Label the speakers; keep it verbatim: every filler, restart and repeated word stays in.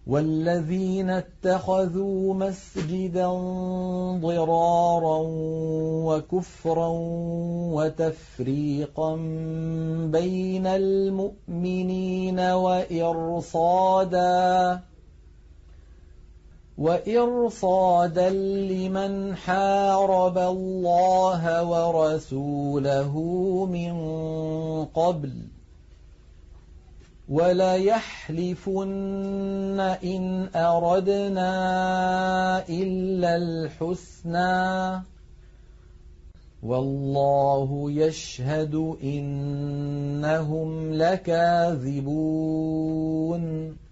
Speaker 1: والذين اتخذوا مسجدا ضرارا وكفرا وتفريقا بين المؤمنين وإرصادا وإرصادا لمن حارب الله ورسوله من قبل وليحلفن إن أردنا إلا الحسنى والله يشهد إنهم لكاذبون